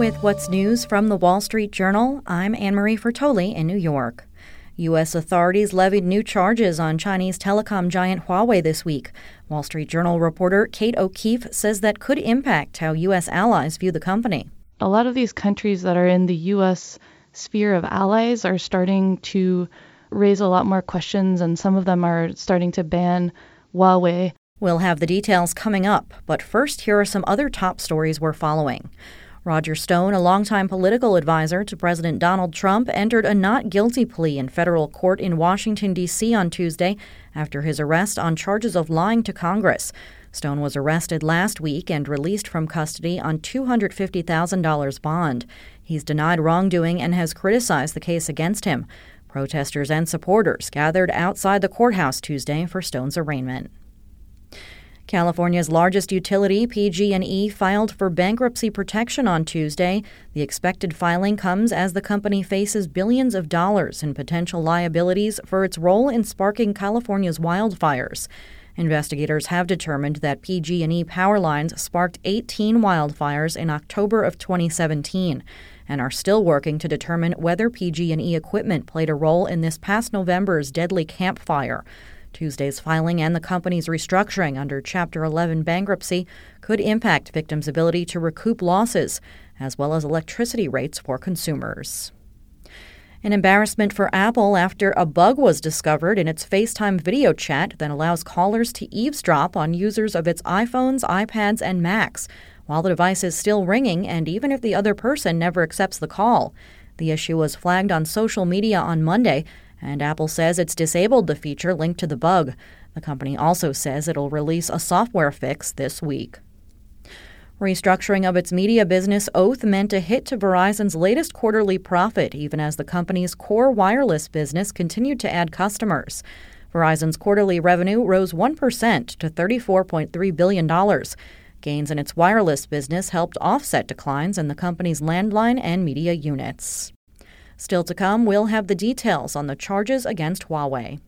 With what's news from the Wall Street Journal, I'm Anne-Marie Fertoli in New York. U.S. authorities levied new charges on Chinese telecom giant Huawei this week. Wall Street Journal reporter Kate O'Keefe says that could impact how U.S. allies view the company. A lot of these countries that are in the U.S. sphere of allies are starting to raise a lot more questions, and some of them are starting to ban Huawei. We'll have the details coming up, but first, here are some other top stories we're following. Roger Stone, a longtime political advisor to President Donald Trump, entered a not guilty plea in federal court in Washington, D.C. on Tuesday after his arrest on charges of lying to Congress. Stone was arrested last week and released from custody on $250,000 bond. He's denied wrongdoing and has criticized the case against him. Protesters and supporters gathered outside the courthouse Tuesday for Stone's arraignment. California's largest utility, PG&E, filed for bankruptcy protection on Tuesday. The expected filing comes as the company faces billions of dollars in potential liabilities for its role in sparking California's wildfires. Investigators have determined that PG&E power lines sparked 18 wildfires in October of 2017 and are still working to determine whether PG&E equipment played a role in this past November's deadly Camp Fire. Tuesday's filing and the company's restructuring under Chapter 11 bankruptcy could impact victims' ability to recoup losses, as well as electricity rates for consumers. An embarrassment for Apple after a bug was discovered in its FaceTime video chat that allows callers to eavesdrop on users of its iPhones, iPads, and Macs, while the device is still ringing and even if the other person never accepts the call. The issue was flagged on social media on Monday, and Apple says it's disabled the feature linked to the bug. The company also says it'll release a software fix this week. Restructuring of its media business Oath meant a hit to Verizon's latest quarterly profit, even as the company's core wireless business continued to add customers. Verizon's quarterly revenue rose 1% to $34.3 billion. Gains in its wireless business helped offset declines in the company's landline and media units. Still to come, we'll have the details on the charges against Huawei.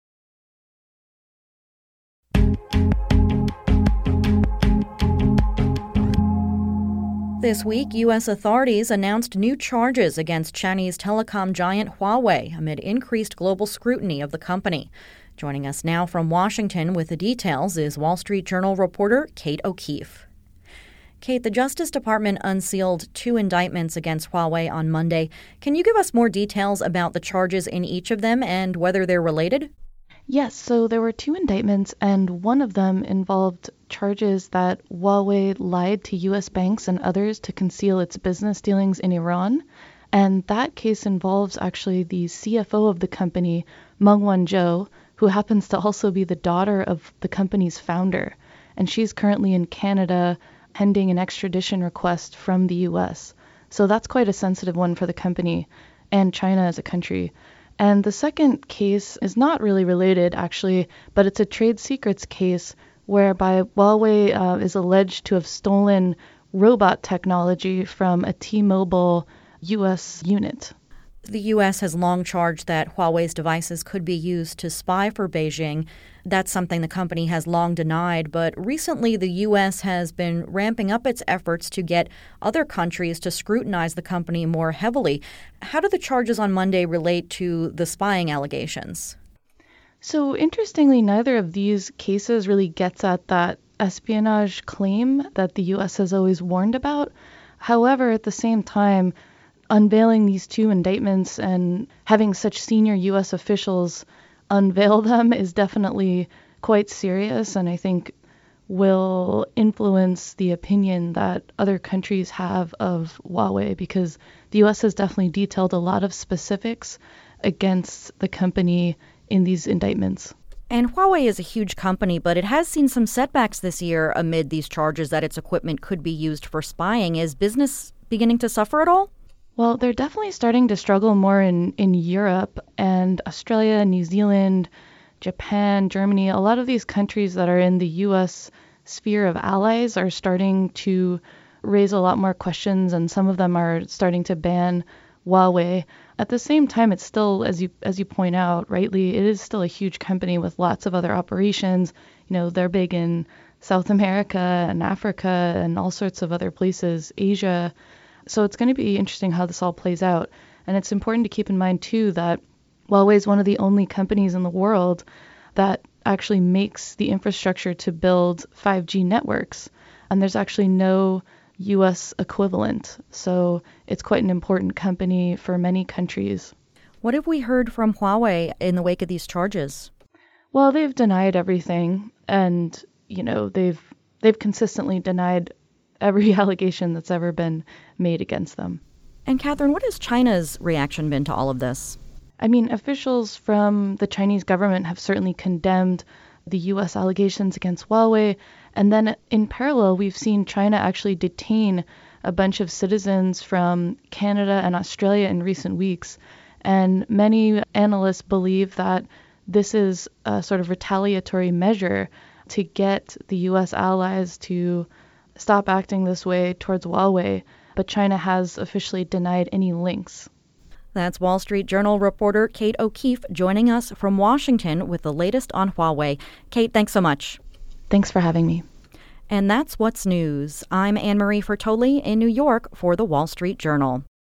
This week, U.S. authorities announced new charges against Chinese telecom giant Huawei amid increased global scrutiny of the company. Joining us now from Washington with the details is Wall Street Journal reporter Kate O'Keefe. Kate, the Justice Department unsealed 2 indictments against Huawei on Monday. Can you give us more details about the charges in each of them and whether they're related? Yes, so there were 2 indictments, and one of them involved charges that Huawei lied to U.S. banks and others to conceal its business dealings in Iran. And that case involves actually the CFO of the company, Meng Wanzhou, who happens to also be the daughter of the company's founder. And she's currently in Canada pending an extradition request from the U.S. So that's quite a sensitive one for the company and China as a country. And the second case is not really related, actually, but it's a trade secrets case whereby Huawei is alleged to have stolen robot technology from a T-Mobile U.S. unit. The U.S. has long charged that Huawei's devices could be used to spy for Beijing. That's something the company has long denied, but recently the U.S. has been ramping up its efforts to get other countries to scrutinize the company more heavily. How do the charges on Monday relate to the spying allegations? So interestingly, neither of these cases really gets at that espionage claim that the U.S. has always warned about. However, at the same time, unveiling these 2 indictments and having such senior U.S. officials unveil them is definitely quite serious, and I think will influence the opinion that other countries have of Huawei, because the U.S. has definitely detailed a lot of specifics against the company in these indictments. And Huawei is a huge company, but it has seen some setbacks this year amid these charges that its equipment could be used for spying. Is business beginning to suffer at all? Well, they're definitely starting to struggle more in Europe and Australia, New Zealand, Japan, Germany. A lot of these countries that are in the U.S. sphere of allies are starting to raise a lot more questions, and some of them are starting to ban Huawei. At the same time, it's still, as you point out rightly, it is still a huge company with lots of other operations. You know, they're big in South America and Africa and all sorts of other places, Asia. So it's going to be interesting how this all plays out. And it's important to keep in mind, too, that Huawei is one of the only companies in the world that actually makes the infrastructure to build 5G networks. And there's actually no U.S. equivalent. So it's quite an important company for many countries. What have we heard from Huawei in the wake of these charges? Well, they've denied everything. And, they've consistently denied every allegation that's ever been made against them. And Catherine, what has China's reaction been to all of this? I mean, officials from the Chinese government have certainly condemned the U.S. allegations against Huawei. And then in parallel, we've seen China actually detain a bunch of citizens from Canada and Australia in recent weeks. And many analysts believe that this is a sort of retaliatory measure to get the U.S. allies to stop acting this way towards Huawei. But China has officially denied any links. That's Wall Street Journal reporter Kate O'Keefe joining us from Washington with the latest on Huawei. Kate, thanks so much. Thanks for having me. And that's What's News. I'm Anne-Marie Fertoli in New York for the Wall Street Journal.